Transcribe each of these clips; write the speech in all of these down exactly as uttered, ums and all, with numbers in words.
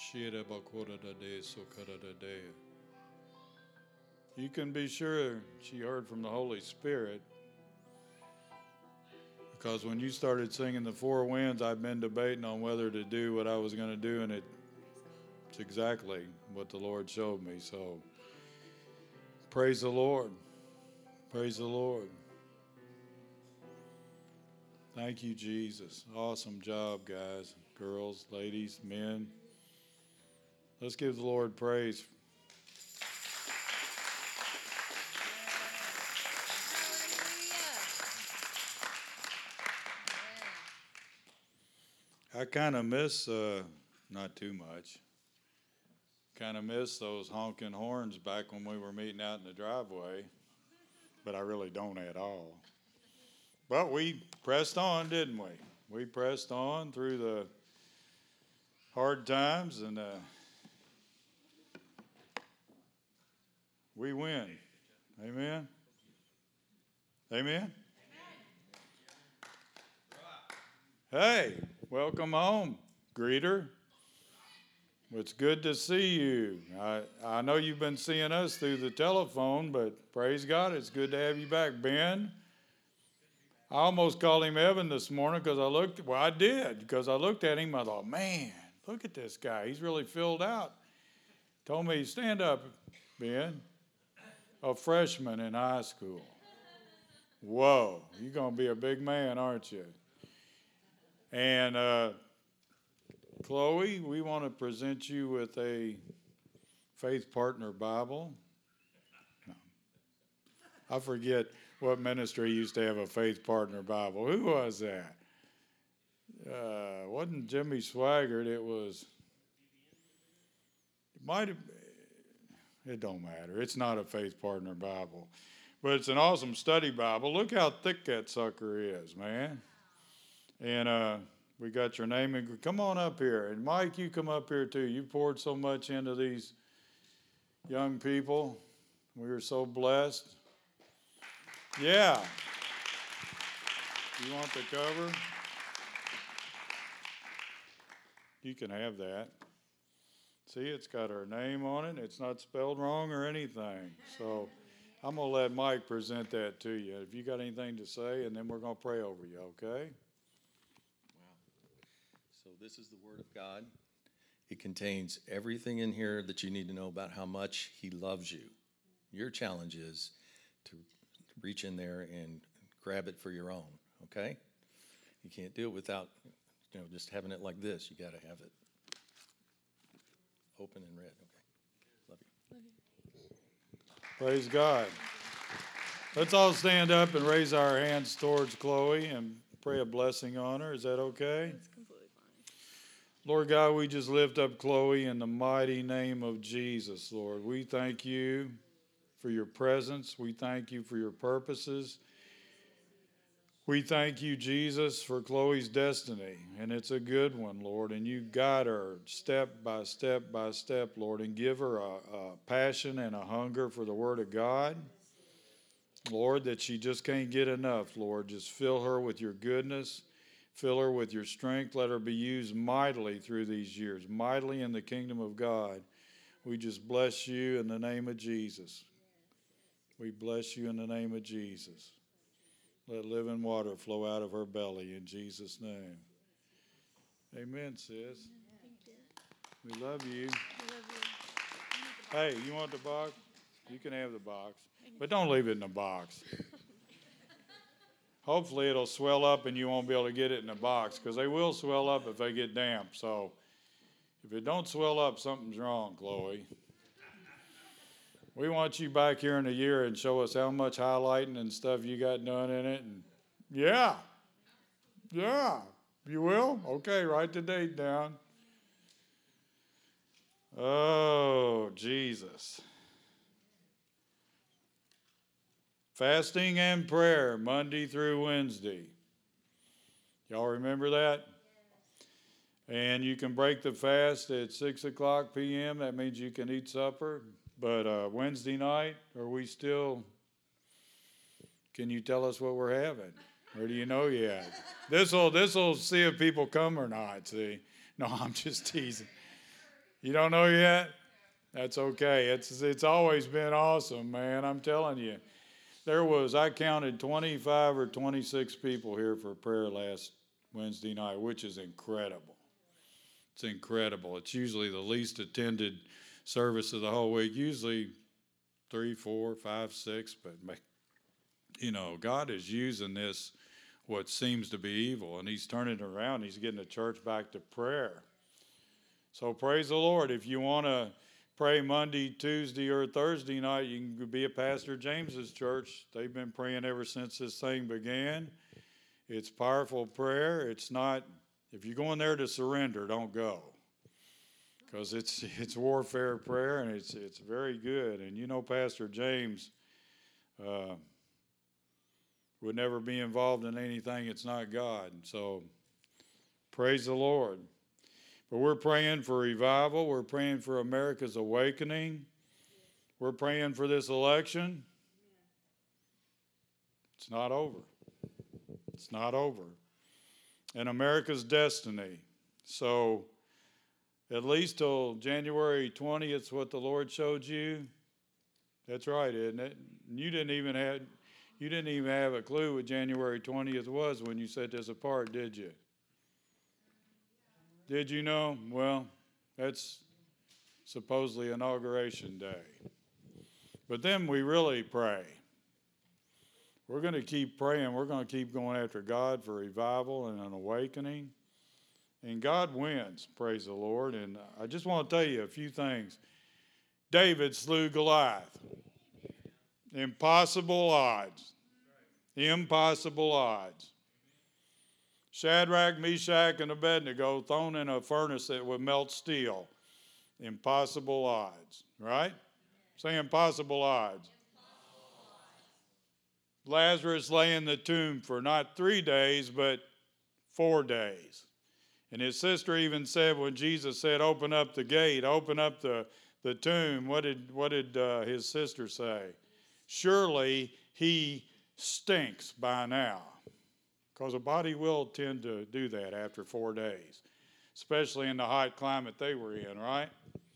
You can be sure she heard from the Holy Spirit, because when you started singing the Four Winds, I've been debating on whether to do what I was going to do, and it, it's exactly what the Lord showed me. So praise the Lord. Praise the Lord. Thank you, Jesus. Awesome job, guys, girls, ladies, men. Let's give the Lord praise. I kind of miss, uh, not too much, kind of miss those honking horns back when we were meeting out in the driveway, but I really don't at all. But we pressed on, didn't we? We pressed on through the hard times, and uh, we win. Amen? Amen? Hey, welcome home, greeter. It's good to see you. I, I know you've been seeing us through the telephone, but praise God, it's good to have you back. Ben, I almost called him Evan this morning because I looked, well, I did, because I looked at him, I thought, man, look at this guy. He's really filled out. Told me, stand up, Ben, a freshman in high school. Whoa, you're going to be a big man, aren't you? And uh, Chloe, we want to present you with a Faith Partner Bible. No. I forget what ministry used to have a Faith Partner Bible. Who was that? Uh, wasn't Jimmy Swaggart. It was, it might have, it don't matter. It's not a Faith Partner Bible. But it's an awesome study Bible. Look how thick that sucker is, man. And uh, we got your name. And come on up here. And Mike, you come up here too. You poured so much into these young people. We are so blessed. Yeah. You want the cover? You can have that. See, it's got her name on it. It's not spelled wrong or anything. So I'm going to let Mike present that to you. If you got anything to say, and then we're going to pray over you, okay? So this is the Word of God. It contains everything in here that you need to know about how much He loves you. Your challenge is to reach in there and grab it for your own, okay? You can't do it without, you know, just having it like this. You got to have it open and read, okay? Love you. Love you. Praise God. Let's all stand up and raise our hands towards Chloe and pray a blessing on her. Is that okay? That's completely fine. Lord God, we just lift up Chloe in the mighty name of Jesus, Lord. We thank you for your presence. We thank you for your purposes. We thank you, Jesus, for Chloe's destiny, and it's a good one, Lord, and you guide her step by step by step, Lord, and give her a, a passion and a hunger for the Word of God, Lord, that she just can't get enough, Lord. Just fill her with your goodness, fill her with your strength. Let her be used mightily through these years, mightily in the kingdom of God. We just bless you in the name of Jesus. We bless you in the name of Jesus. Let living water flow out of her belly in Jesus' name. Amen, sis. Thank you. We love you. I love you. Hey, you want the box? You can have the box. But don't leave it in the box. Hopefully it'll swell up and you won't be able to get it in the box, because they will swell up if they get damp. So if it don't swell up, something's wrong, Chloe. We want you back here in a year and show us how much highlighting and stuff you got done in it. And yeah, yeah, you will? Okay, write the date down. Oh, Jesus. Fasting and prayer, Monday through Wednesday. Y'all remember that? And you can break the fast at six o'clock p.m. That means you can eat supper. But uh, Wednesday night, are we still, can you tell us what we're having? Or do you know yet? This'll, this'll see if people come or not, see. No, I'm just teasing. You don't know yet? That's okay. It's it's always been awesome, man. I'm telling you. There was, I counted twenty-five or twenty-six people here for prayer last Wednesday night, which is incredible. It's incredible. It's usually the least attended service of the whole week. Usually three, four, five, six, but you know, God is using this, what seems to be evil, and he's turning it around. He's getting the church back to prayer. So praise the Lord. If you want to pray Monday, Tuesday, or Thursday night, you can be at Pastor James's church. They've been praying ever since this thing began. It's powerful prayer. It's not, if you're going there to surrender, don't go. Because it's it's warfare prayer, and it's it's very good. And you know, Pastor James uh, would never be involved in anything it's not God. So praise the Lord. But we're praying for revival. We're praying for America's awakening. We're praying for this election. It's not over. It's not over. And America's destiny. So at least till January twentieth is what the Lord showed you. That's right, isn't it? You didn't even have you didn't even have a clue what January twentieth was when you set this apart, did you? Did you know? Well, that's supposedly Inauguration Day. But then we really pray. We're going to keep praying. We're going to keep going after God for revival and an awakening. And God wins, praise the Lord. And I just want to tell you a few things. David slew Goliath. Impossible odds. Impossible odds. Shadrach, Meshach, and Abednego thrown in a furnace that would melt steel. Impossible odds, right? Say impossible odds. Lazarus lay in the tomb for not three days, but four days. And his sister even said when Jesus said, open up the gate, open up the, the tomb, what did, what did uh, his sister say? Surely he stinks by now. Because a body will tend to do that after four days, especially in the hot climate they were in, right?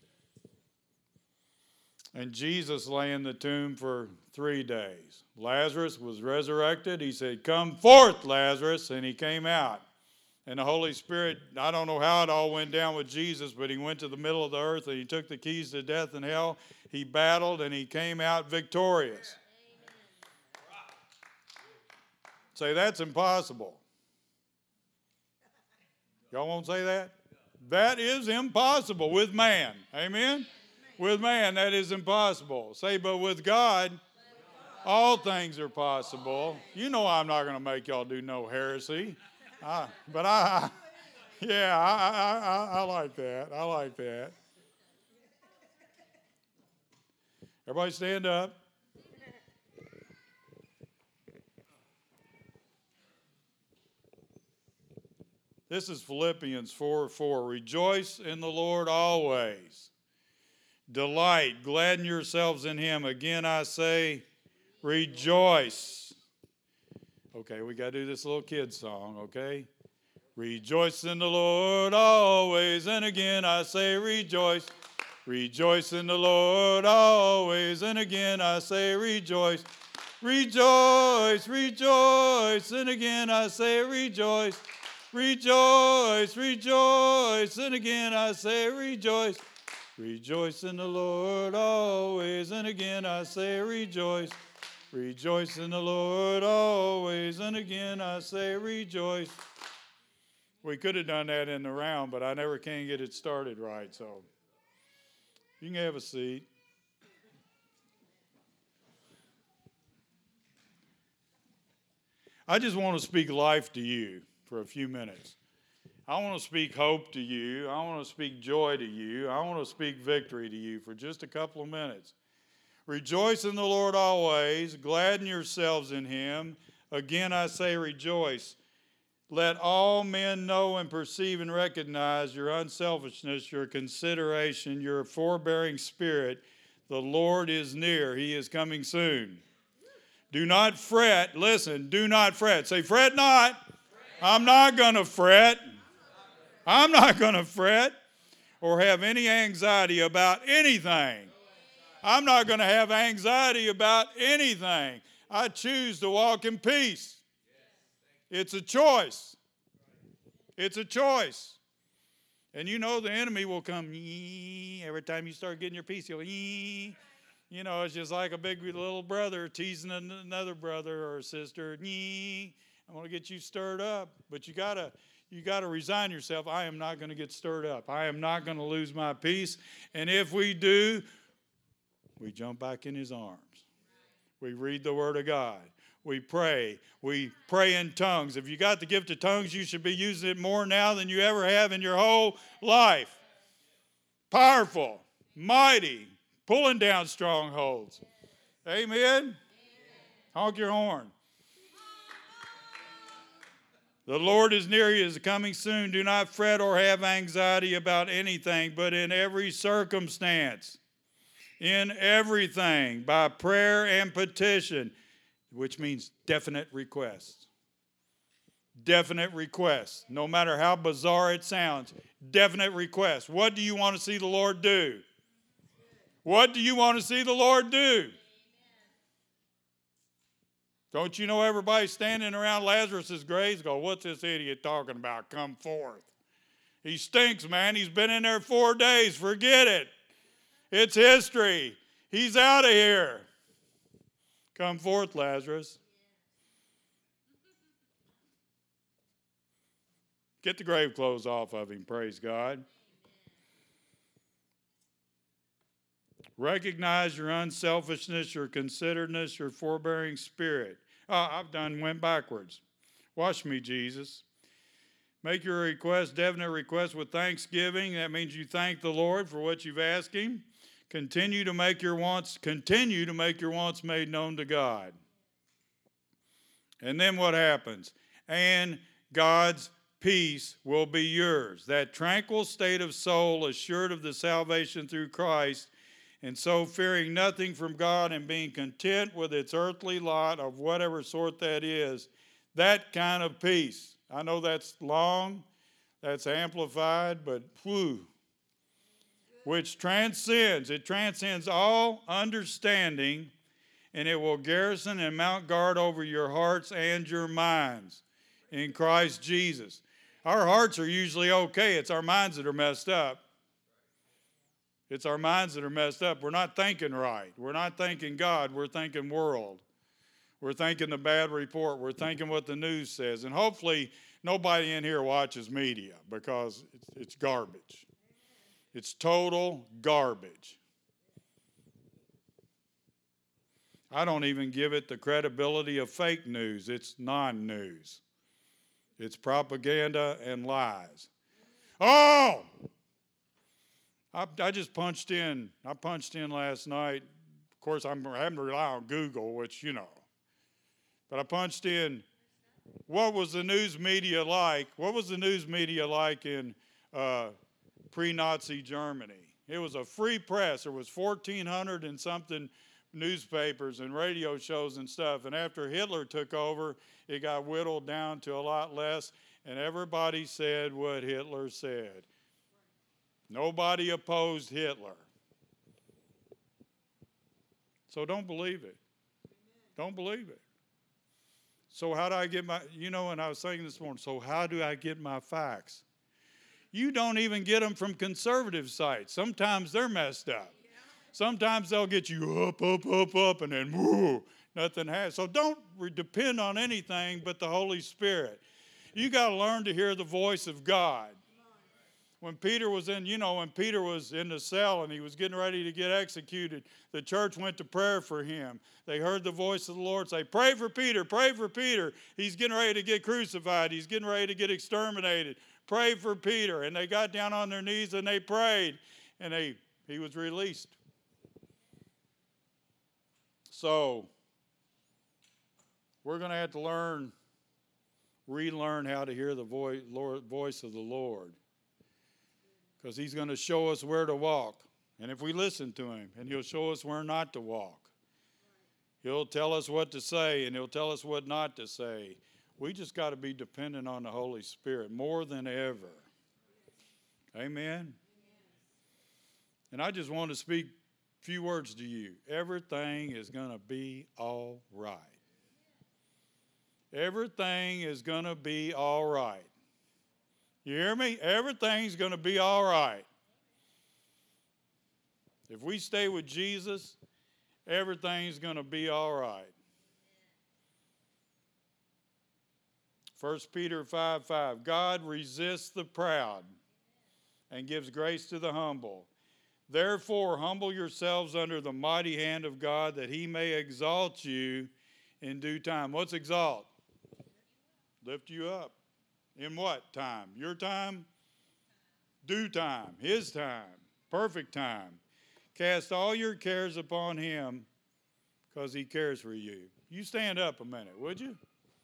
And Jesus lay in the tomb for three days. Lazarus was resurrected. He said, come forth, Lazarus, and he came out. And the Holy Spirit, I don't know how it all went down with Jesus, but he went to the middle of the earth and he took the keys to death and hell. He battled and he came out victorious. Say, that's impossible. Y'all won't say that? That is impossible with man. Amen? With man, that is impossible. Say, but with God, all things are possible. You know I'm not going to make y'all do no heresy. I, but I, yeah, I, I, I, I like that. I like that. Everybody stand up. This is Philippians four four. Rejoice in the Lord always. Delight, gladden yourselves in him. Again, I say, rejoice. Okay, we got to do this little kid song, okay? Rejoice in the Lord always. And again, I say, rejoice. Rejoice in the Lord always. And again, I say, rejoice. Rejoice, rejoice. And again, I say, rejoice. Rejoice, rejoice, and again I say rejoice. Rejoice in the Lord always, and again I say rejoice. Rejoice in the Lord always, and again I say rejoice. We could have done that in the round, but I never can get it started right, so you can have a seat. I just want to speak life to you for a few minutes. I want to speak hope to you. I want to speak joy to you. I want to speak victory to you for just a couple of minutes. Rejoice in the Lord always. Gladden yourselves in him. Again, I say rejoice. Let all men know and perceive and recognize your unselfishness, your consideration, your forbearing spirit. The Lord is near. He is coming soon. Do not fret. Listen, do not fret. Say, fret not. I'm not going to fret. I'm not going to fret. or have any anxiety about anything. I'm not going to have anxiety about anything. I choose to walk in peace. It's a choice. It's a choice. And you know the enemy will come every time you start getting your peace. He'll you know, it's just like a big little brother teasing another brother or sister. I'm going to get you stirred up, but you gotta you gotta resign yourself. I am not going to get stirred up. I am not going to lose my peace. And if we do, we jump back in His arms. We read the Word of God. We pray. We pray in tongues. If you got the gift of tongues, you should be using it more now than you ever have in your whole life. Powerful, mighty, pulling down strongholds. Amen? Amen. Honk your horn. The Lord is near, He is coming soon. Do not fret or have anxiety about anything, but in every circumstance, in everything, by prayer and petition, which means definite requests. Definite requests. No matter how bizarre it sounds, definite requests. What do you want to see the Lord do? What do you want to see the Lord do? Don't you know everybody standing around Lazarus' grave go, what's this idiot talking about? Come forth. He stinks, man. He's been in there four days. Forget it. It's history. He's out of here. Come forth, Lazarus. Get the grave clothes off of him, praise God. Recognize your unselfishness, your consideredness, your forbearing spirit. Oh, I've done went backwards. Wash me, Jesus. Make your request, definite request with thanksgiving. That means you thank the Lord for what you've asked Him. Continue to make your wants, continue to make your wants made known to God. And then what happens? And God's peace will be yours. That tranquil state of soul assured of the salvation through Christ, and so fearing nothing from God and being content with its earthly lot of whatever sort that is, that kind of peace. I know that's long, that's amplified, but whew, which transcends, it transcends all understanding, and it will garrison and mount guard over your hearts and your minds in Christ Jesus. Our hearts are usually okay. It's our minds that are messed up. It's our minds that are messed up. We're not thinking right. We're not thinking God. We're thinking world. We're thinking the bad report. We're thinking what the news says. And hopefully nobody in here watches media because it's, it's garbage. It's total garbage. I don't even give it the credibility of fake news. It's non-news. It's propaganda and lies. Oh! I, I just punched in. I punched in last night. Of course, I'm having to rely on Google, which, you know. But I punched in, what was the news media like? What was the news media like in uh, pre-Nazi Germany? It was a free press. There was fourteen hundred and something newspapers and radio shows and stuff. And after Hitler took over, it got whittled down to a lot less. And everybody said what Hitler said. Nobody opposed Hitler. So don't believe it. Don't believe it. So how do I get my, you know, and I was saying this morning, so how do I get my facts? You don't even get them from conservative sites. Sometimes they're messed up. Sometimes they'll get you up, up, up, up, and then whoo, nothing has. So don't depend on anything but the Holy Spirit. You got to learn to hear the voice of God. When Peter was in, you know, when Peter was in the cell and he was getting ready to get executed, the church went to prayer for him. They heard the voice of the Lord say, pray for Peter, pray for Peter. He's getting ready to get crucified. He's getting ready to get exterminated. Pray for Peter. And they got down on their knees and they prayed, and they he was released. So we're going to have to learn, relearn how to hear the voice, Lord, voice of the Lord. Because He's going to show us where to walk. And if we listen to Him, and He'll show us where not to walk. He'll tell us what to say, and He'll tell us what not to say. We just got to be dependent on the Holy Spirit more than ever. Amen? And I just want to speak a few words to you. Everything is going to be all right. Everything is going to be all right. You hear me? Everything's going to be all right. If we stay with Jesus, everything's going to be all right. First Peter five five, God resists the proud and gives grace to the humble. Therefore, humble yourselves under the mighty hand of God, that he may exalt you in due time. What's exalt? Lift you up. In what time? Your time? Due time. His time. Perfect time. Cast all your cares upon him, because he cares for you. You stand up a minute, would you?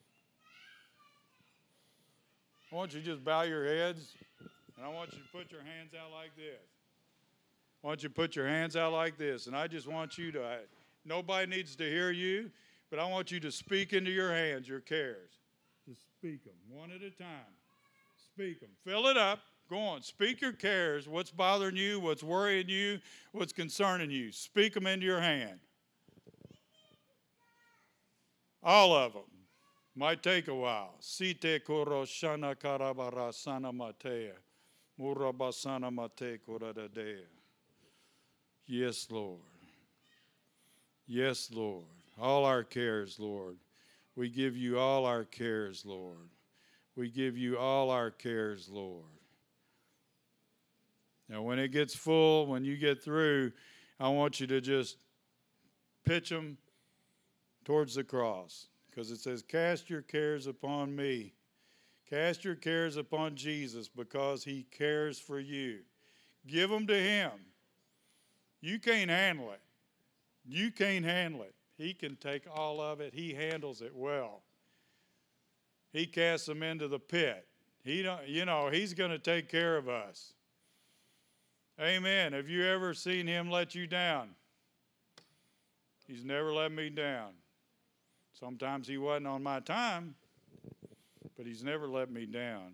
I want you to just bow your heads, and I want you to put your hands out like this. I want you to put your hands out like this, and I just want you to, I, nobody needs to hear you, but I want you to speak into your hands your cares. Just speak them one at a time. Speak them. Fill it up. Go on. Speak your cares. What's bothering you? What's worrying you? What's concerning you? Speak them into your hand. All of them. Might take a while. Site koroshana karabarasana matea. Murabasana mate koradadea. Yes, Lord. Yes, Lord. All our cares, Lord. We give you all our cares, Lord. We give you all our cares, Lord. Now, when it gets full, when you get through, I want you to just pitch them towards the cross. Because it says, cast your cares upon me. Cast your cares upon Jesus, because he cares for you. Give them to him. You can't handle it. You can't handle it. He can take all of it. He handles it well. He casts them into the pit. He don't, you know, he's going to take care of us. Amen. Have you ever seen him let you down? He's never let me down. Sometimes he wasn't on my time, but he's never let me down.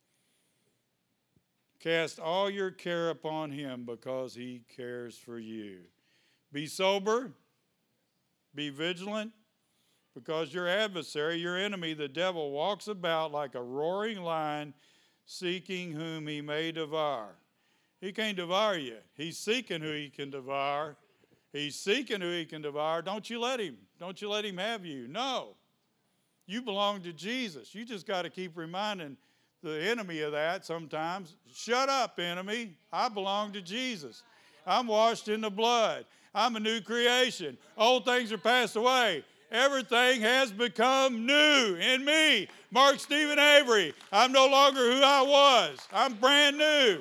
Cast all your care upon him, because he cares for you. Be sober. Be vigilant, because your adversary, your enemy, the devil, walks about like a roaring lion, seeking whom he may devour. He can't devour you. He's seeking who he can devour. He's seeking who he can devour. Don't you let him. Don't you let him have you. No. You belong to Jesus. You just got to keep reminding the enemy of that sometimes. Shut up, enemy. I belong to Jesus. I'm washed in the blood. I'm a new creation. Old things are passed away. Everything has become new in me. Mark Stephen Avery. I'm no longer who I was. I'm brand new.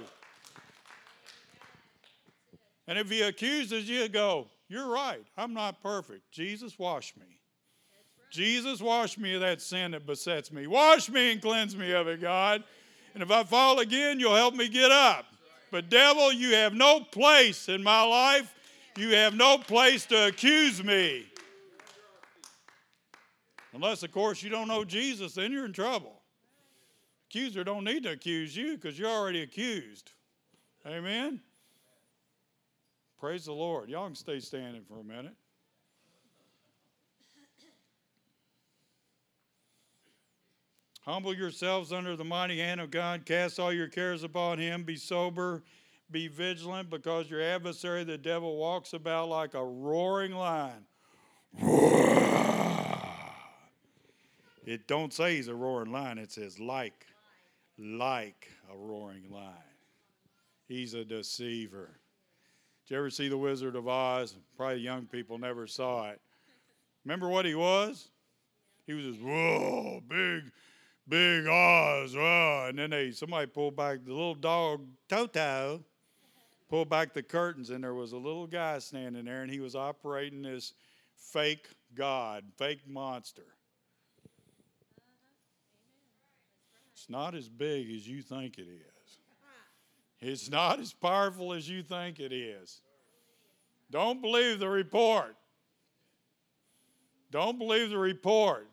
And if he accuses you, go, you're right. I'm not perfect. Jesus, wash me. Jesus, wash me of that sin that besets me. Wash me and cleanse me of it, God. And if I fall again, you'll help me get up. But devil, you have no place in my life. You have no place to accuse me. Unless, of course, you don't know Jesus, then you're in trouble. Accuser don't need to accuse you, because you're already accused. Amen? Praise the Lord. Y'all can stay standing for a minute. Humble yourselves under the mighty hand of God. Cast all your cares upon him. Be sober. Be vigilant, because your adversary, the devil, walks about like a roaring lion. It don't say he's a roaring lion. It says like, like a roaring lion. He's a deceiver. Did you ever see The Wizard of Oz? Probably young people never saw it. Remember what he was? He was this, whoa, big, big Oz. Whoa. And then they somebody pulled back the little dog, Toto, pulled back the curtains, and there was a little guy standing there, and he was operating this fake god, fake monster. It's not as big as you think it is. It's not as powerful as you think it is. Don't believe the report. Don't believe the report.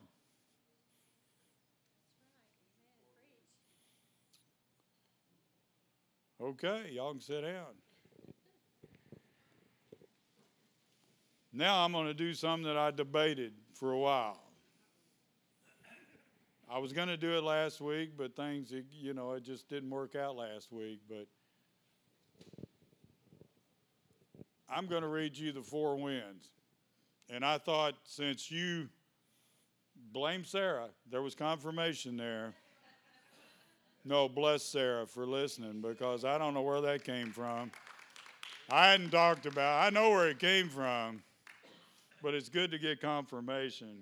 Okay, y'all can sit down. Now I'm going to do something that I debated for a while. I was going to do it last week, but things, you know, it just didn't work out last week. But I'm going to read you the four winds. And I thought, since you blame Sarah, there was confirmation there. No, bless Sarah for listening, because I don't know where that came from. I hadn't talked about it. I know where it came from, but it's good to get confirmation.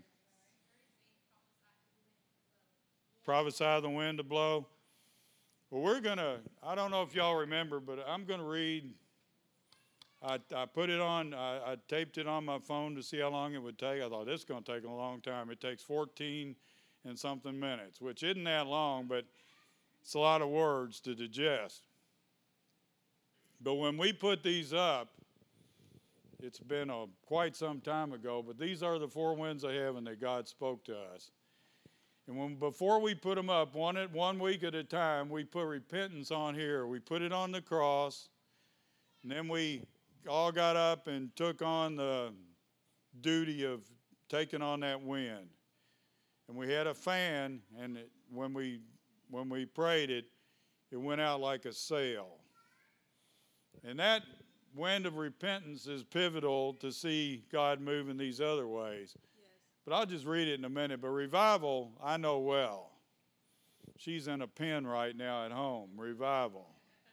Prophesy the wind to blow. Well, we're going to, I don't know if y'all remember, but I'm going to read. I, I put it on, I, I taped it on my phone to see how long it would take. I thought, this is going to take a long time. It takes fourteen and something minutes, which isn't that long, but it's a lot of words to digest. But when we put these up, it's been a, quite some time ago, but these are the four winds of heaven that God spoke to us. And when, before we put them up, one, at, one week at a time, we put repentance on here. We put it on the cross, and then we all got up and took on the duty of taking on that wind. And we had a fan, and it, when we when we prayed it, it went out like a sail. And that wind of repentance is pivotal to see God move in these other ways. Yes. But I'll just read it in a minute. But revival, I know well. She's in a pen right now at home. Revival.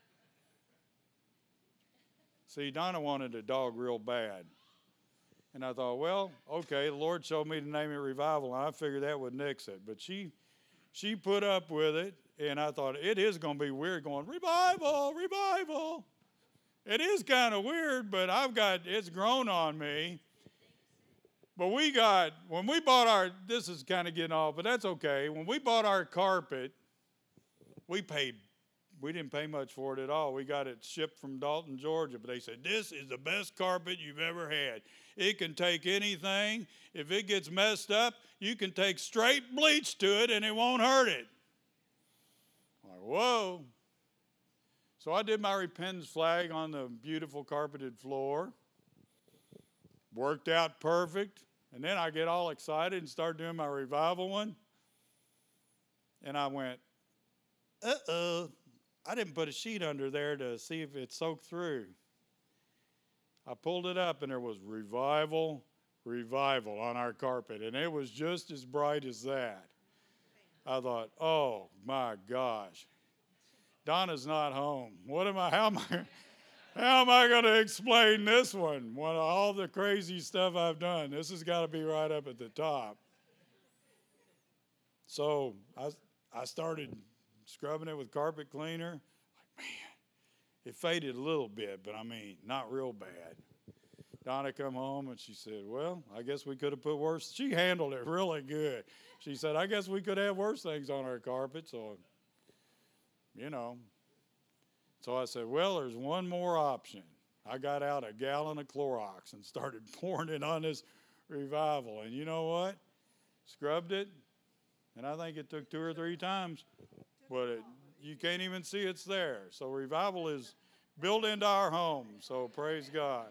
See, Donna wanted a dog real bad. And I thought, well, okay, the Lord showed me to name it Revival, and I figured that would nix it. But she she put up with it, and I thought, it is going to be weird going, Revival, Revival. It is kind of weird, but I've got, it's grown on me. But we got, when we bought our, this is kind of getting off, but that's okay. When we bought our carpet, we paid, we didn't pay much for it at all. We got it shipped from Dalton, Georgia, but they said, this is the best carpet you've ever had. It can take anything. If it gets messed up, you can take straight bleach to it and it won't hurt it. I'm like, whoa. So I did my repentance flag on the beautiful carpeted floor. Worked out perfect. And then I get all excited and start doing my revival one. And I went, uh-oh, I didn't put a sheet under there to see if it soaked through. I pulled it up and there was revival, revival on our carpet. And it was just as bright as that. I thought, oh my gosh. Donna's not home. What am I, how am I, how am I going to explain this one? One of all the crazy stuff I've done. This has got to be right up at the top. So I, I started scrubbing it with carpet cleaner. Like, man, it faded a little bit, but I mean, not real bad. Donna come home and she said, well, I guess we could have put worse. She handled it really good. She said, I guess we could have worse things on our carpet. So, you know. So I said, well, there's one more option. I got out a gallon of Clorox and started pouring it on this revival. And you know what? Scrubbed it. And I think it took two or three times. But it, you can't even see it's there. So revival is built into our home. So praise God.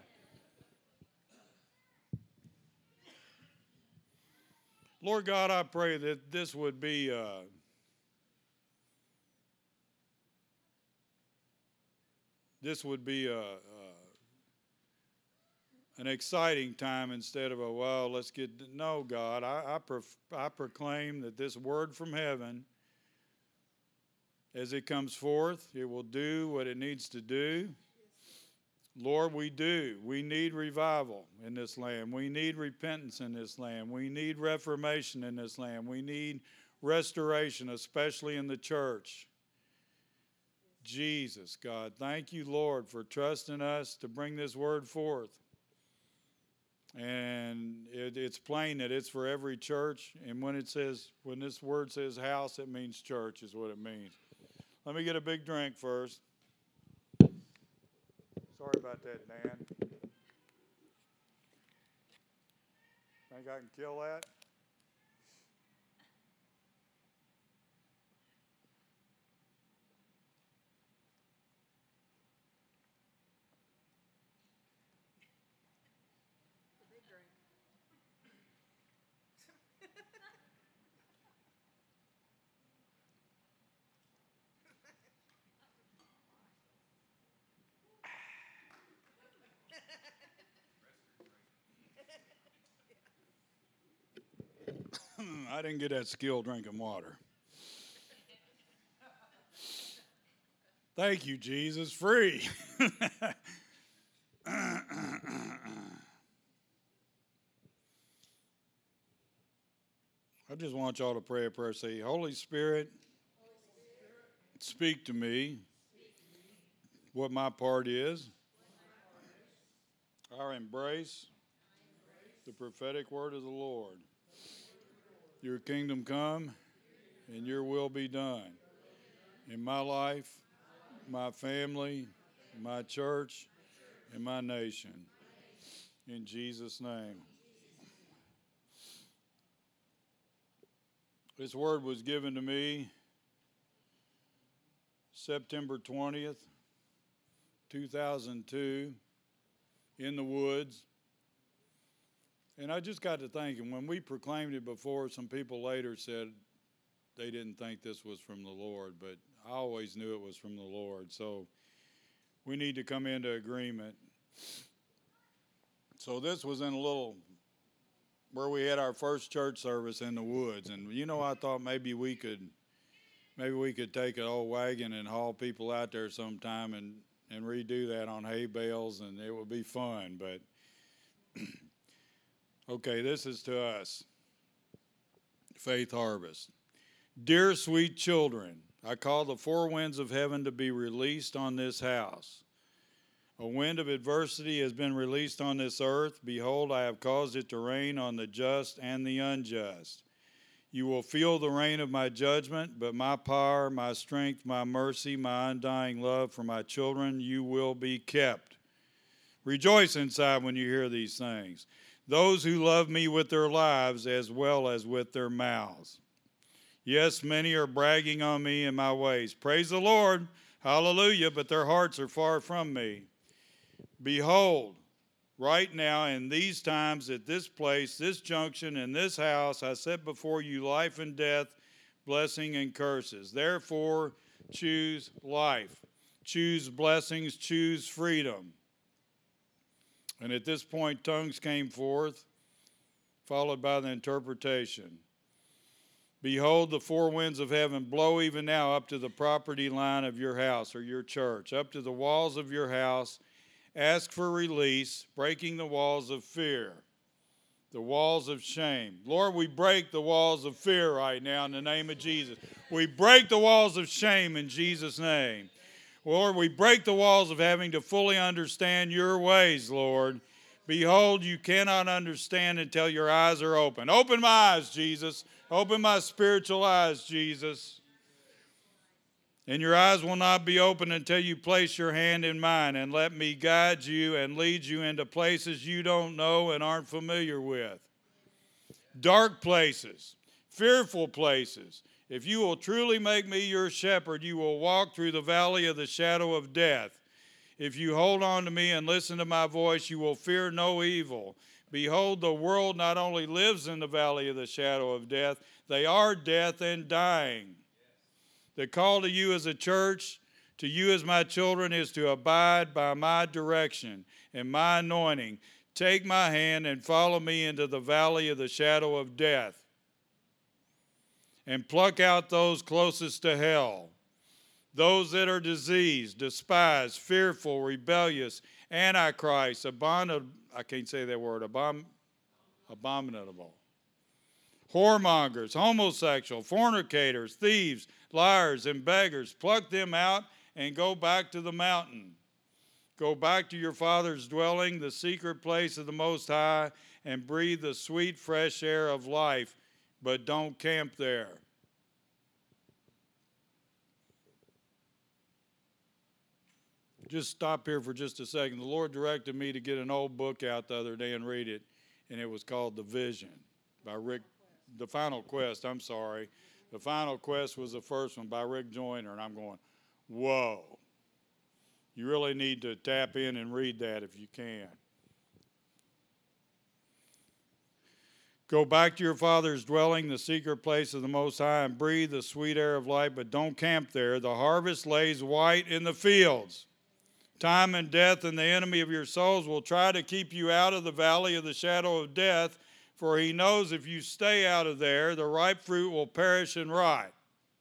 Lord God, I pray that this would be uh, this would be a, uh, an exciting time instead of a, well, let's get, to, no, God, I, I, prof, I proclaim that this word from heaven, as it comes forth, it will do what it needs to do. Lord, we do. We need revival in this land. We need repentance in this land. We need reformation in this land. We need restoration, especially in the church. Jesus, God, thank you, Lord, for trusting us to bring this word forth. And it, it's plain that it's for every church. And when it says, when this word says house, it means church is what it means. Let me get a big drink first. Sorry about that, Dan. Think I can kill that? I didn't get that skill drinking water. Thank you, Jesus. Free. I just want y'all to pray a prayer. Say, Holy Spirit, speak to me what my part is. I embrace the prophetic word of the Lord. Your kingdom come and your will be done in my life, my family, my church, and my nation. In Jesus' name. This word was given to me September twentieth, two thousand two, in the woods. And I just got to thinking, when we proclaimed it before, some people later said they didn't think this was from the Lord, but I always knew it was from the Lord. So we need to come into agreement. So this was in a little, where we had our first church service in the woods. And, you know, I thought maybe we could, maybe we could take an old wagon and haul people out there sometime and, and redo that on hay bales, and it would be fun. But, okay, this is to us, Faith Harvest. Dear sweet children, I call the four winds of heaven to be released on this house. A wind of adversity has been released on this earth. Behold, I have caused it to rain on the just and the unjust. You will feel the rain of my judgment, but my power, my strength, my mercy, my undying love for my children, you will be kept. Rejoice inside when you hear these things. Those who love me with their lives as well as with their mouths. Yes, many are bragging on me and my ways. Praise the Lord. Hallelujah, but their hearts are far from me. Behold, right now in these times, at this place, this junction, in this house, I set before you life and death, blessing and curses. Therefore, choose life. Choose blessings. Choose freedom. And at this point, tongues came forth, followed by the interpretation. Behold, the four winds of heaven blow even now up to the property line of your house or your church, up to the walls of your house. Ask for release, breaking the walls of fear, the walls of shame. Lord, we break the walls of fear right now in the name of Jesus. We break the walls of shame in Jesus' name. Lord, we break the walls of having to fully understand your ways, Lord. Behold, you cannot understand until your eyes are open. Open my eyes, Jesus. Open my spiritual eyes, Jesus. And your eyes will not be open until you place your hand in mine and let me guide you and lead you into places you don't know and aren't familiar with. Dark places, fearful places. If you will truly make me your shepherd, you will walk through the valley of the shadow of death. If you hold on to me and listen to my voice, you will fear no evil. Behold, the world not only lives in the valley of the shadow of death, they are death and dying. The call to you as a church, to you as my children, is to abide by my direction and my anointing. Take my hand and follow me into the valley of the shadow of death, and pluck out those closest to hell, those that are diseased, despised, fearful, rebellious, antichrist, abominable, I can't say that word, abom, abominable, whoremongers, homosexual, fornicators, thieves, liars, and beggars. Pluck them out and go back to the mountain. Go back to your Father's dwelling, the secret place of the Most High, and breathe the sweet, fresh air of life, but don't camp there. Just stop here for just a second. The Lord directed me to get an old book out the other day and read it, and it was called The Vision by Rick, The Final Quest, I'm sorry. The Final Quest was the first one by Rick Joyner, and I'm going, whoa. You really need to tap in and read that if you can. Go back to your Father's dwelling, the secret place of the Most High, and breathe the sweet air of life, but don't camp there. The harvest lays white in the fields. Time and death and the enemy of your souls will try to keep you out of the valley of the shadow of death, for he knows if you stay out of there, the ripe fruit will perish and rot.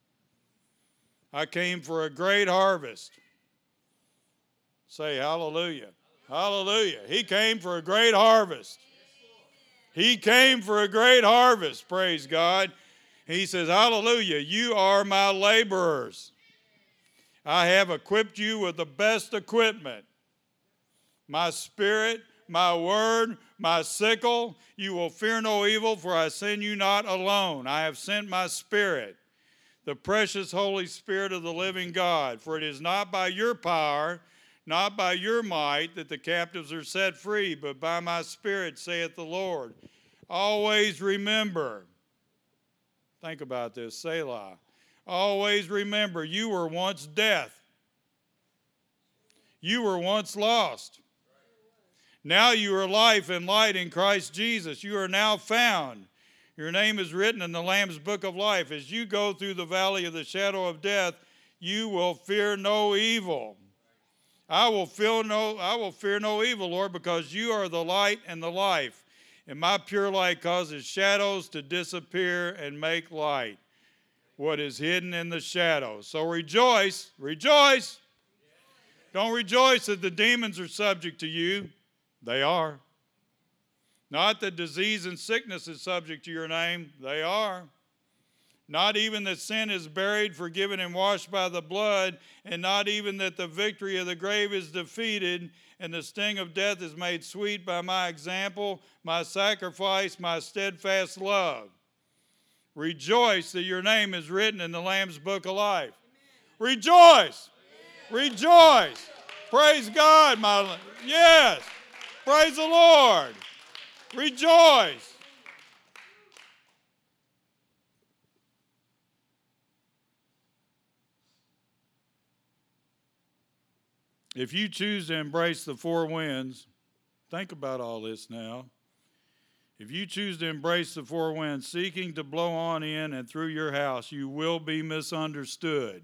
I came for a great harvest. Say hallelujah. Hallelujah. He came for a great harvest. He came for a great harvest, praise God. He says, hallelujah, you are my laborers. I have equipped you with the best equipment. My spirit, my word, my sickle. You will fear no evil, for I send you not alone. I have sent my spirit, the precious Holy Spirit of the living God. For it is not by your power, not by your might, that the captives are set free, but by my spirit, saith the Lord. Always remember. Think about this, Selah. Always remember, you were once death. You were once lost. Now you are life and light in Christ Jesus. You are now found. Your name is written in the Lamb's book of life. As you go through the valley of the shadow of death, you will fear no evil. I will feel no, I will fear no evil, Lord, because you are the light and the life. And my pure light causes shadows to disappear and make light what is hidden in the shadows. So rejoice, rejoice. Don't rejoice that the demons are subject to you. They are. Not that disease and sickness is subject to your name. They are. Not even that sin is buried, forgiven, and washed by the blood, and not even that the victory of the grave is defeated, and the sting of death is made sweet by my example, my sacrifice, my steadfast love. Rejoice that your name is written in the Lamb's book of life. Amen. Rejoice. Amen. Rejoice. Praise God, my yes. Praise the Lord. Rejoice. If you choose to embrace the four winds, think about all this now. If you choose to embrace the four winds, seeking to blow on in and through your house, you will be misunderstood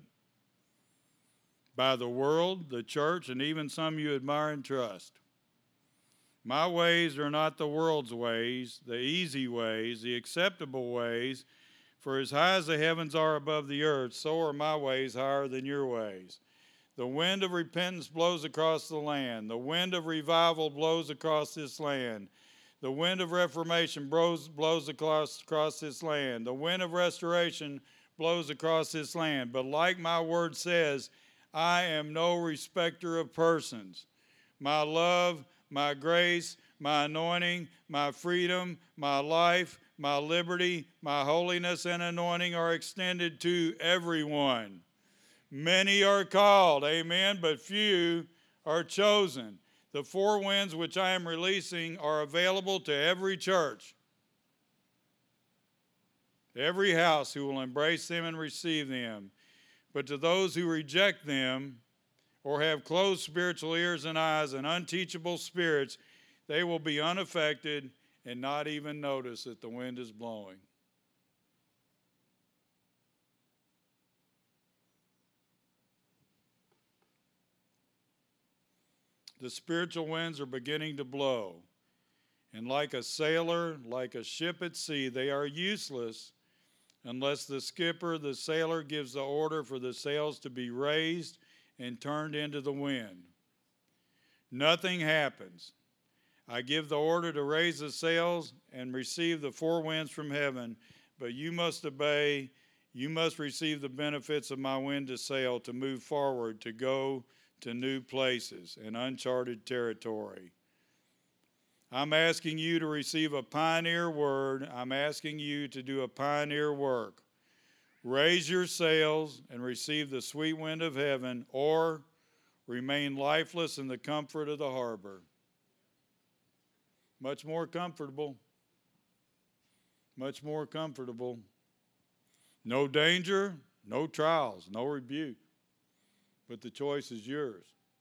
by the world, the church, and even some you admire and trust. My ways are not the world's ways, the easy ways, the acceptable ways, for as high as the heavens are above the earth, so are my ways higher than your ways. The wind of repentance blows across the land. The wind of revival blows across this land. The wind of reformation blows, blows across, across this land. The wind of restoration blows across this land. But like my word says, I am no respecter of persons. My love, my grace, my anointing, my freedom, my life, my liberty, my holiness and anointing are extended to everyone. Many are called, amen, but few are chosen. The four winds which I am releasing are available to every church, every house who will embrace them and receive them. But to those who reject them or have closed spiritual ears and eyes and unteachable spirits, they will be unaffected and not even notice that the wind is blowing. The spiritual winds are beginning to blow. And like a sailor, like a ship at sea, they are useless unless the skipper, the sailor, gives the order for the sails to be raised and turned into the wind. Nothing happens. I give the order to raise the sails and receive the four winds from heaven, but you must obey. You must receive the benefits of my wind to sail, to move forward, to go to new places and uncharted territory. I'm asking you to receive a pioneer word. I'm asking you to do a pioneer work. Raise your sails and receive the sweet wind of heaven, or remain lifeless in the comfort of the harbor. Much more comfortable. Much more comfortable. No danger, no trials, no rebuke. But the choice is yours.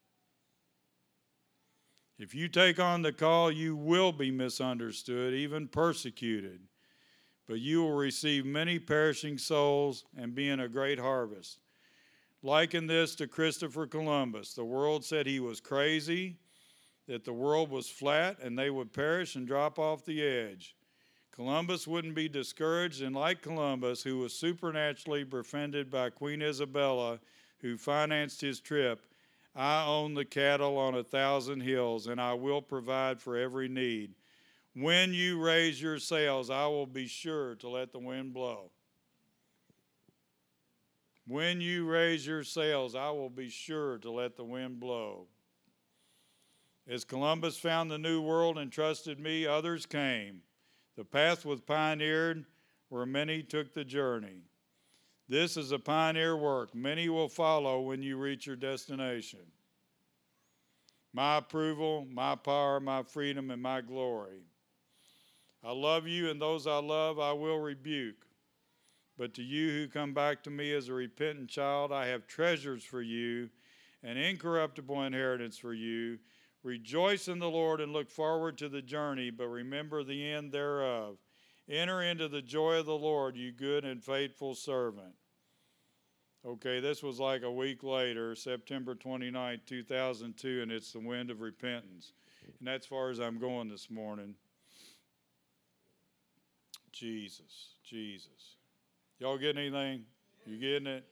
If you take on the call, you will be misunderstood, even persecuted. But you will receive many perishing souls and be in a great harvest. Liken this to Christopher Columbus. The world said he was crazy, that the world was flat and they would perish and drop off the edge. Columbus wouldn't be discouraged, and like Columbus, who was supernaturally befriended by Queen Isabella, who financed his trip, I own the cattle on a thousand hills, and I will provide for every need. When you raise your sails, I will be sure to let the wind blow. When you raise your sails, I will be sure to let the wind blow. As Columbus found the New World and trusted me, others came. The path was pioneered where many took the journey. This is a pioneer work. Many will follow when you reach your destination. My approval, my power, my freedom, and my glory. I love you, and those I love I will rebuke. But to you who come back to me as a repentant child, I have treasures for you, an incorruptible inheritance for you. Rejoice in the Lord and look forward to the journey, but remember the end thereof. Enter into the joy of the Lord, you good and faithful servant. Okay, this was like a week later, September twenty-ninth, two thousand two, and it's the wind of repentance. And that's as far as I'm going this morning. Jesus, Jesus. Y'all getting anything? You getting it?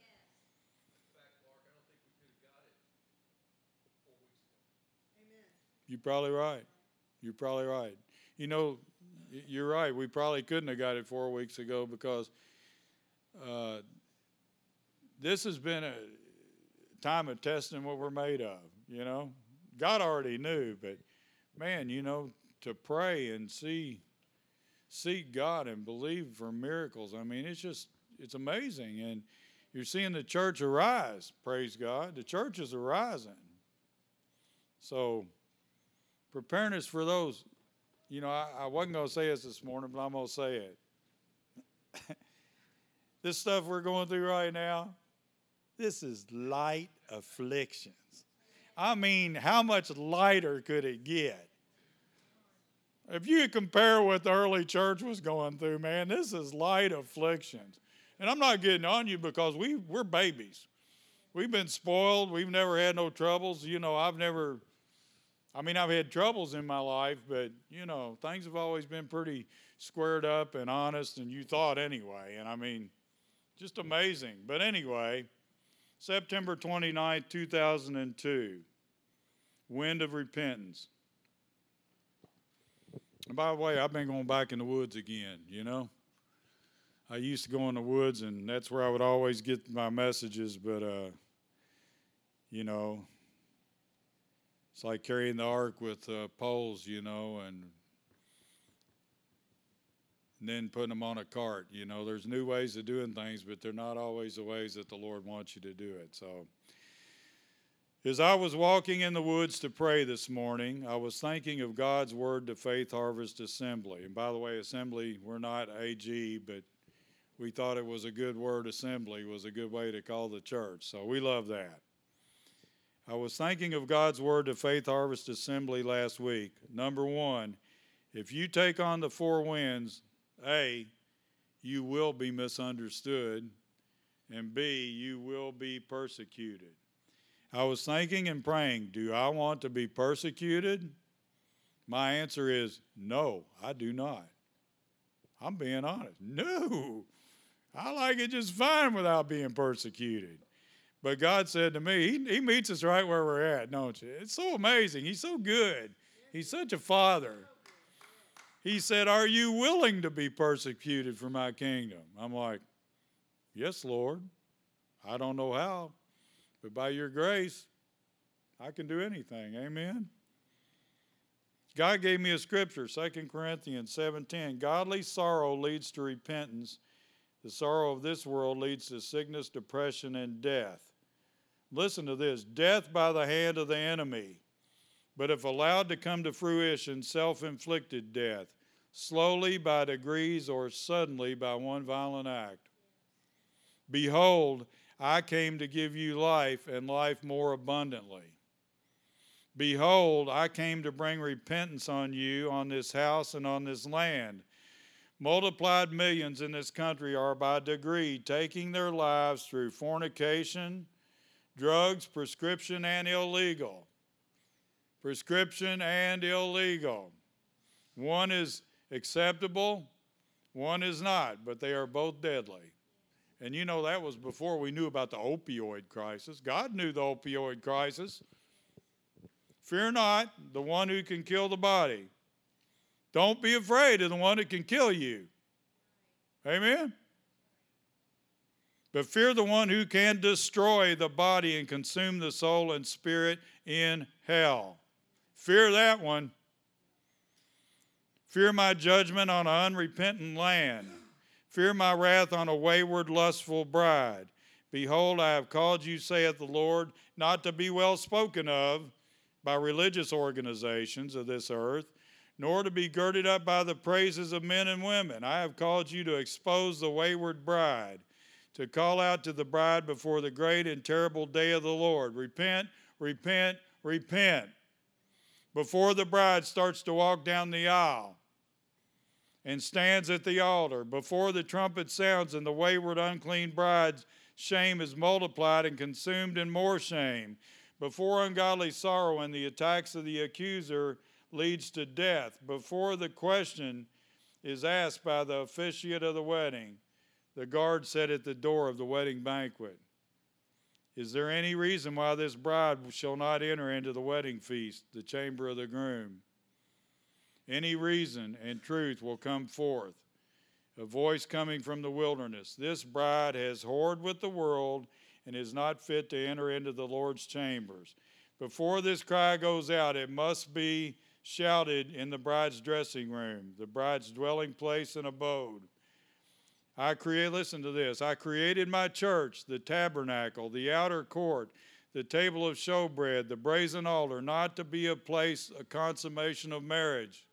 You're probably right. You're probably right. You know, you're right. We probably couldn't have got it four weeks ago because uh, this has been a time of testing what we're made of, you know. God already knew, but, man, you know, to pray and see, seek God and believe for miracles, I mean, it's just, it's amazing. And you're seeing the church arise, praise God. The church is arising. So, preparing us for those, you know, I, I wasn't going to say this this morning, but I'm going to say it. This stuff we're going through right now, this is light afflictions. I mean, how much lighter could it get? If you compare what the early church was going through, man, this is light afflictions. And I'm not getting on you because we, we're babies. We've been spoiled. We've never had no troubles. You know, I've never, I mean, I've had troubles in my life, but, you know, things have always been pretty squared up and honest, and you thought anyway. And, I mean, just amazing. But anyway, September twenty-ninth, two thousand two, wind of repentance. And by the way, I've been going back in the woods again, you know. I used to go in the woods, and that's where I would always get my messages, but, uh, you know, it's like carrying the ark with uh, poles, you know, and, and then putting them on a cart. You know, there's new ways of doing things, but they're not always the ways that the Lord wants you to do it. So, as I was walking in the woods to pray this morning, I was thinking of God's word to Faith Harvest Assembly. And by the way, Assembly, we're not A G, but we thought it was a good word. Assembly was a good way to call the church. So we love that. I was thinking of God's word to Faith Harvest Assembly last week. Number one, if you take on the four winds, A, you will be misunderstood, and B, you will be persecuted. I was thinking and praying, do I want to be persecuted? My answer is no, I do not. I'm being honest. No, I like it just fine without being persecuted. But God said to me, he, he meets us right where we're at, don't you? It's so amazing. He's so good. He's such a father. He said, are you willing to be persecuted for my kingdom? I'm like, yes, Lord. I don't know how, but by your grace, I can do anything. Amen. God gave me a scripture, Second Corinthians seven ten. Godly sorrow leads to repentance. The sorrow of this world leads to sickness, depression, and death. Listen to this. Death by the hand of the enemy. But if allowed to come to fruition, self-inflicted death. Slowly, by degrees, or suddenly by one violent act. Behold, I came to give you life, and life more abundantly. Behold, I came to bring repentance on you, on this house, and on this land. Multiplied millions in this country are by degree taking their lives through fornication, drugs, prescription, and illegal. Prescription and illegal. One is acceptable, One is not, but they are both deadly. And you know that was before we knew about the opioid crisis. God knew the opioid crisis. Fear not the one who can kill the body. Don't be afraid of the one that can kill you. Amen? But fear the one who can destroy the body and consume the soul and spirit in hell. Fear that one. Fear my judgment on an unrepentant land. Fear my wrath on a wayward, lustful bride. Behold, I have called you, saith the Lord, not to be well spoken of by religious organizations of this earth, nor to be girded up by the praises of men and women. I have called you to expose the wayward bride, to call out to the bride before the great and terrible day of the Lord. Repent, repent, repent. Before the bride starts to walk down the aisle and stands at the altar, before the trumpet sounds and the wayward, unclean bride's shame is multiplied and consumed in more shame, before ungodly sorrow and the attacks of the accuser leads to death, before the question is asked by the officiant of the wedding, the guard said at the door of the wedding banquet, is there any reason why this bride shall not enter into the wedding feast, the chamber of the groom? Any reason and truth will come forth. A voice coming from the wilderness. This bride has whored with the world and is not fit to enter into the Lord's chambers. Before this cry goes out, it must be shouted in the bride's dressing room, the bride's dwelling place and abode. I create, listen to this, I created my church, the tabernacle, the outer court, the table of showbread, the brazen altar, not to be a place, a consummation of marriage.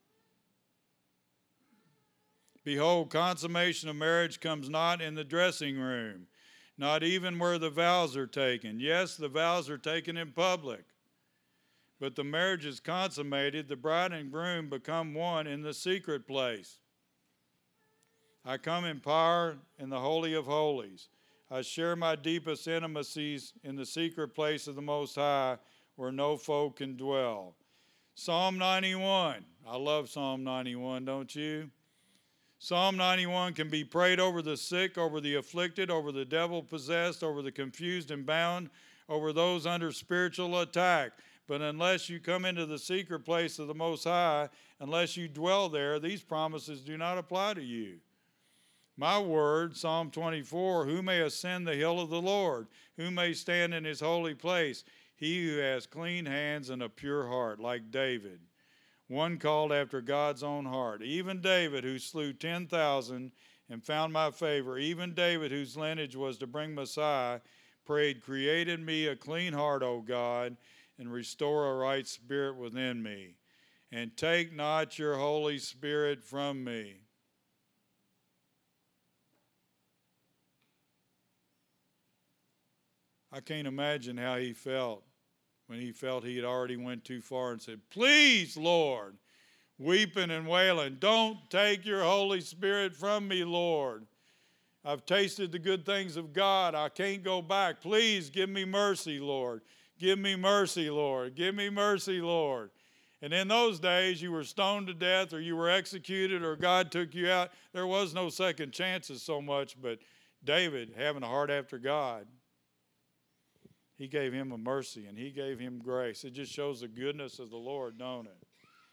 Behold, consummation of marriage comes not in the dressing room, not even where the vows are taken. Yes, the vows are taken in public, but the marriage is consummated, the bride and groom become one in the secret place. I come in power in the Holy of Holies. I share my deepest intimacies in the secret place of the Most High, where no foe can dwell. Psalm ninety-one. I love Psalm ninety-one, don't you? Psalm ninety-one can be prayed over the sick, over the afflicted, over the devil-possessed, over the confused and bound, over those under spiritual attack. But unless you come into the secret place of the Most High, unless you dwell there, these promises do not apply to you. My word, Psalm twenty-four, who may ascend the hill of the Lord? Who may stand in his holy place? He who has clean hands and a pure heart, like David, one called after God's own heart. Even David, who slew ten thousand and found my favor, even David, whose lineage was to bring Messiah, prayed, create in me a clean heart, O God, and restore a right spirit within me. And take not your Holy Spirit from me. I can't imagine how he felt when he felt he had already went too far and said, please, Lord, weeping and wailing, don't take your Holy Spirit from me, Lord. I've tasted the good things of God. I can't go back. Please give me mercy, Lord. Give me mercy, Lord. Give me mercy, Lord. And in those days, you were stoned to death or you were executed or God took you out. There was no second chances so much, but David, having a heart after God, he gave him a mercy and he gave him grace. It just shows the goodness of the Lord, don't it?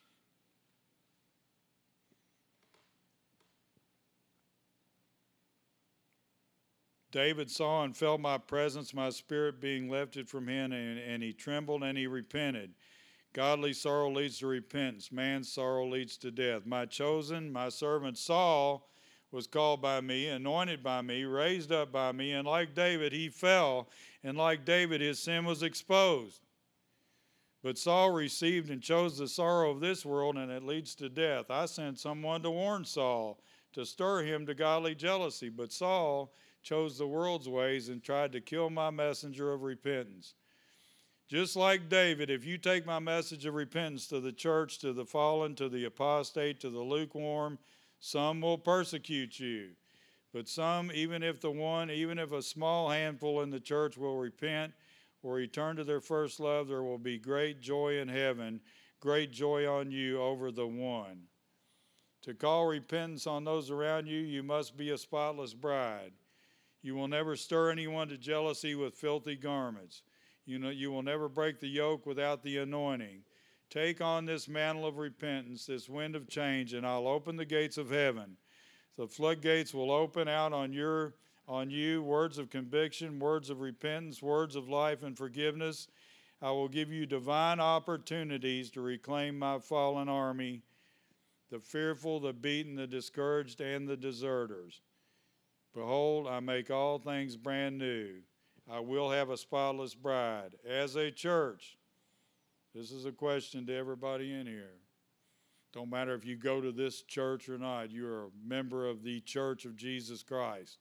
David saw and felt my presence, my spirit being lifted from him, and, and he trembled and he repented. Godly sorrow leads to repentance. Man's sorrow leads to death. My chosen, my servant Saul, was called by me, anointed by me, raised up by me, and like David, he fell, and like David, his sin was exposed. But Saul received and chose the sorrow of this world, and it leads to death. I sent someone to warn Saul, to stir him to godly jealousy, but Saul chose the world's ways and tried to kill my messenger of repentance. Just like David, if you take my message of repentance to the church, to the fallen, to the apostate, to the lukewarm, some will persecute you, but some, even if the one, even if a small handful in the church will repent or return to their first love, there will be great joy in heaven, great joy on you over the one. To call repentance on those around you, you must be a spotless bride. You will never stir anyone to jealousy with filthy garments. You know, you will never break the yoke without the anointing. Take on this mantle of repentance, this wind of change, and I'll open the gates of heaven. The floodgates will open out on your on you, words of conviction, words of repentance, words of life and forgiveness. I will give you divine opportunities to reclaim my fallen army, the fearful, the beaten, the discouraged, and the deserters. Behold, I make all things brand new. I will have a spotless bride. As a church, this is a question to everybody in here. Don't matter if you go to this church or not, you're a member of the Church of Jesus Christ.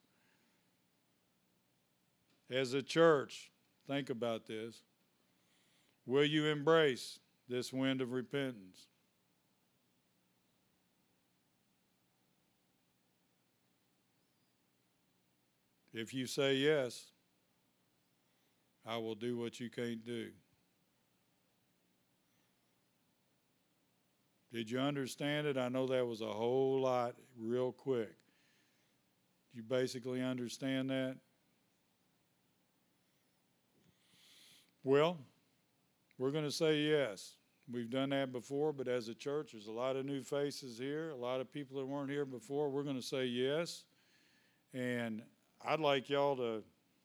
As a church, think about this. Will you embrace this wind of repentance? If you say yes, I will do what you can't do. Did you understand it? I know that was a whole lot real quick. You basically understand that? Well, we're going to say yes. We've done that before, but as a church, there's a lot of new faces here, a lot of people that weren't here before. We're going to say yes. And I'd like y'all to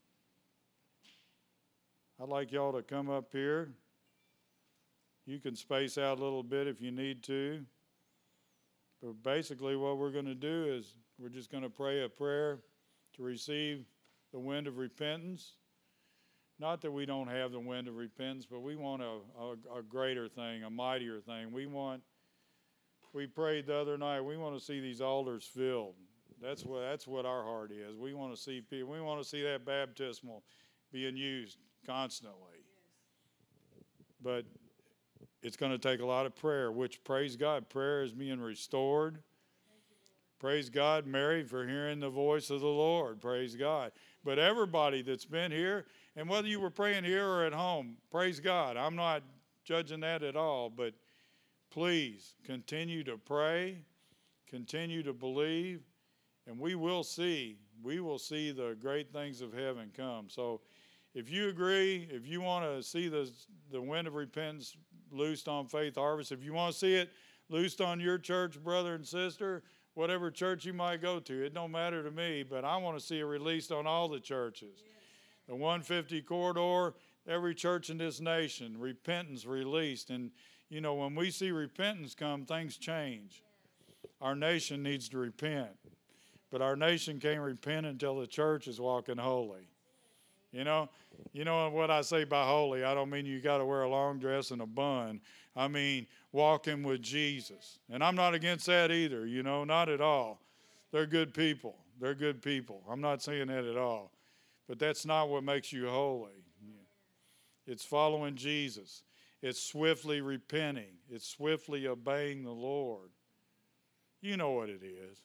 I'd like y'all to come up here. You can space out a little bit if you need to. But basically what we're going to do is we're just going to pray a prayer to receive the wind of repentance. Not that we don't have the wind of repentance, but we want a, a, a greater thing, a mightier thing. We want, we prayed the other night, we want to see these altars filled. That's what, that's what our heart is. We want to see people, we want to see that baptismal being used constantly. But it's going to take a lot of prayer, which, praise God, prayer is being restored. Praise God, Mary, for hearing the voice of the Lord. Praise God. But everybody that's been here, and whether you were praying here or at home, praise God. I'm not judging that at all, but please continue to pray, continue to believe, and we will see, we will see the great things of heaven come. So if you agree, if you want to see the, the wind of repentance loosed on Faith Harvest, if you want to see it loosed on your church, brother and sister, whatever church you might go to, it don't matter to me, but I want to see it released on all the churches. The one fifty corridor, every church in this nation, repentance released. And, you know, when we see repentance come, things change. Our nation needs to repent. But our nation can't repent until the church is walking holy. You know, you know what I say by holy, I don't mean you got to wear a long dress and a bun. I mean walking with Jesus. And I'm not against that either, you know, not at all. They're good people. They're good people. I'm not saying that at all. But that's not what makes you holy. It's following Jesus. It's swiftly repenting. It's swiftly obeying the Lord. You know what it is.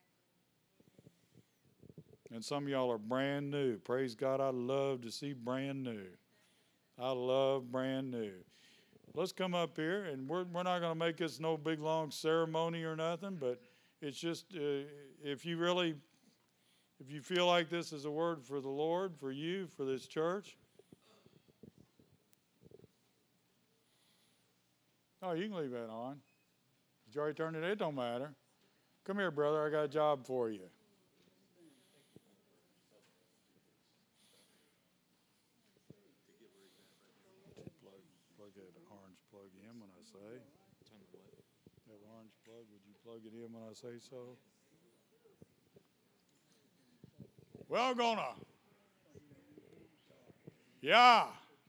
And some of y'all are brand new. Praise God, I love to see brand new. I love brand new. Let's come up here, and we're, we're not going to make this no big, long ceremony or nothing, but it's just uh, if you really, if you feel like this is a word for the Lord, for you, for this church. Oh, you can leave that on. Did you already turn it? It don't matter. Come here, brother. I got a job for you. Plug in when I say. That orange plug, would you plug it in when I say so? Well, gonna. Yeah.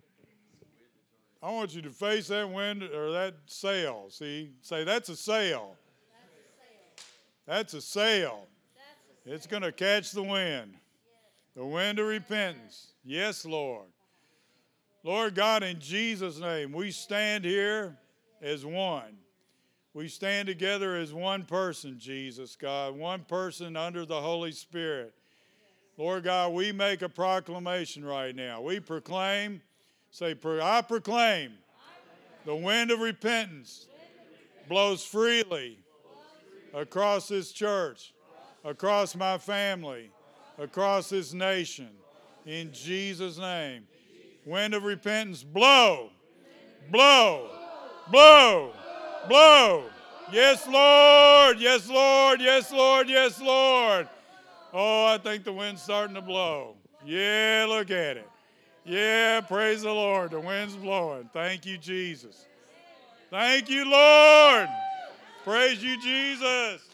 I want you to face that window or that sail. See, say that's a sail. That's a sail. It's going to catch the wind. The wind of repentance. Yes, Lord. Lord God, in Jesus' name, we stand here as one. We stand together as one person, Jesus, God, one person under the Holy Spirit. Lord God, we make a proclamation right now. We proclaim, say, I proclaim the wind of repentance blows freely across this church, across my family, across this nation. In Jesus' name. Wind of repentance, blow, blow, blow, blow. Yes, Lord, yes, Lord, yes, Lord, yes, Lord. Oh, I think the wind's starting to blow. Yeah, look at it. Yeah, praise the Lord. The wind's blowing. Thank you, Jesus. Thank you, Lord. Praise you, Jesus.